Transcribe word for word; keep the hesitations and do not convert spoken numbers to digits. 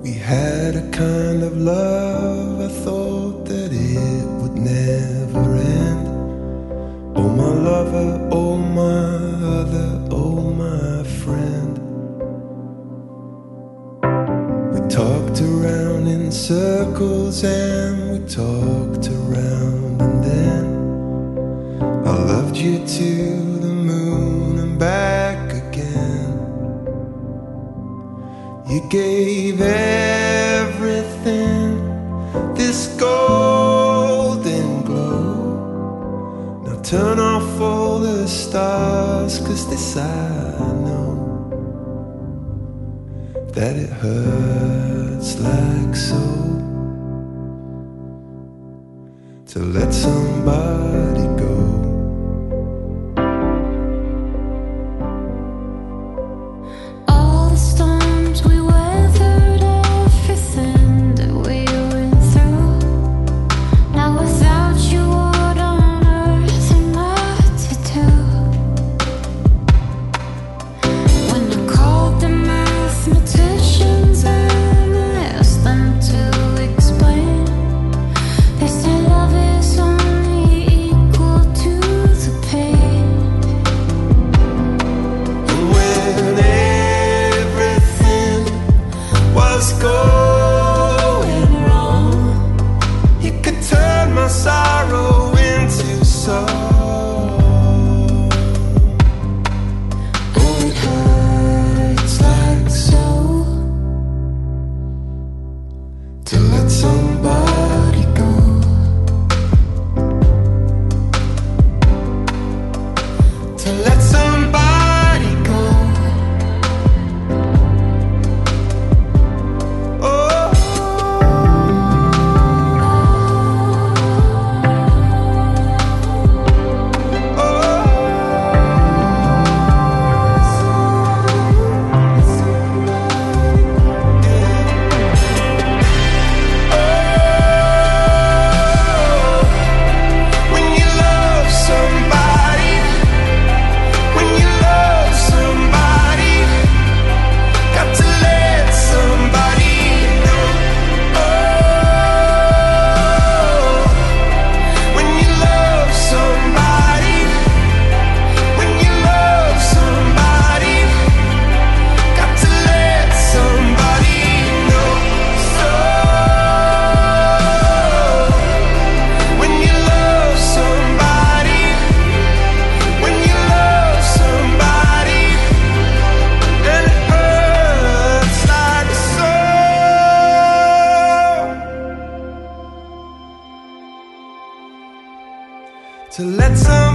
We had a kind of love, I thought that it would never end. Oh my lover, oh my other, oh my friend. We talked around in circles and we talked around, and then I loved you to the moon and back again. You gave everything this golden glow. Now turn off all the stars, 'cause this I know, that it hurts like so to let somebody go. To let some